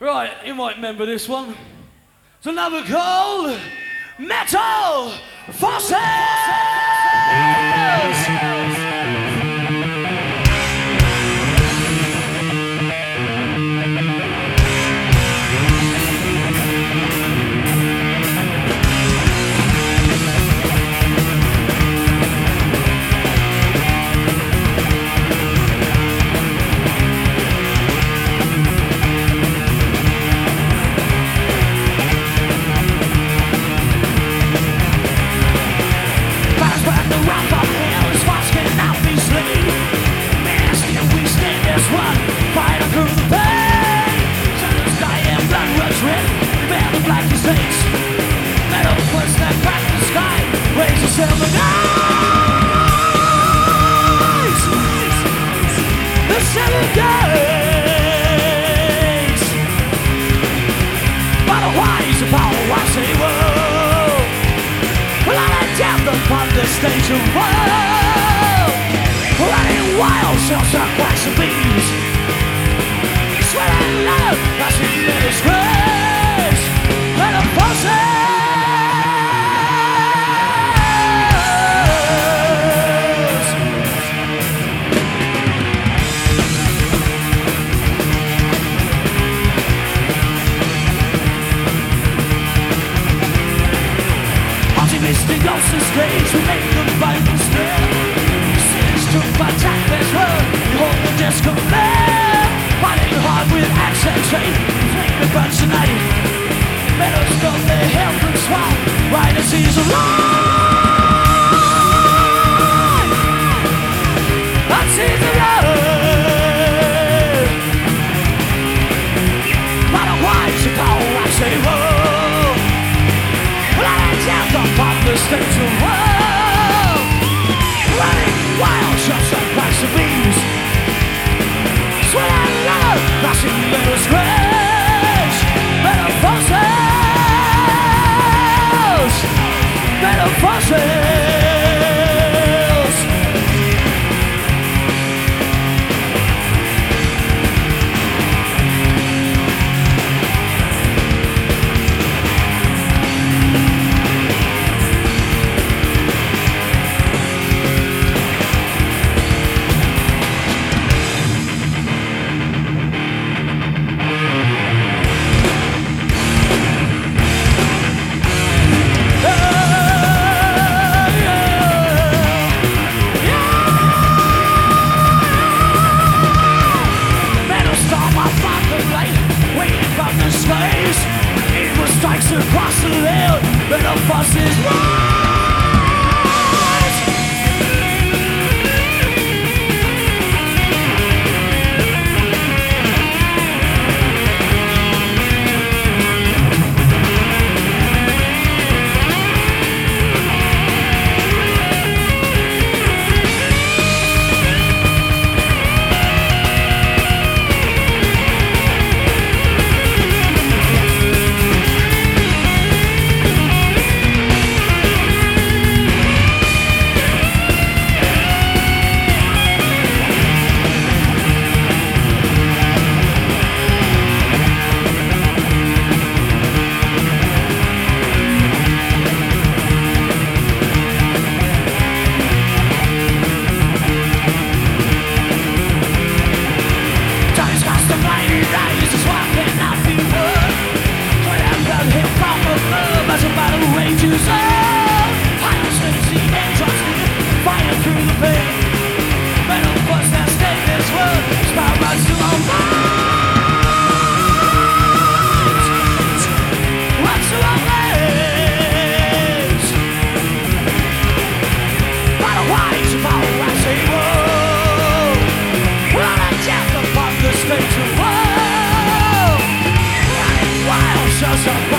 Right, you might remember this one. It's another called Metal Fossils! Stage of woe, running wild, shells up like some bees. Swearing love, that's in the disgrace. Let 'em possess. Optimistic ghosts and stage, we make them bite and stare. Sins took by attack, there's road. You hold the desk of there. Fighting hard with accent trade. Flame the bunch tonight. Meadows got their health and swamp. Right as he's alive. That's he's alive. But why to go, I say, whoa. Upon the stage of woe, running wild, shots up like some bees. Swear love, flashing little scratch. Metamorphoses, metamorphoses. Strikes across the land, metal fosses rise. Shut up.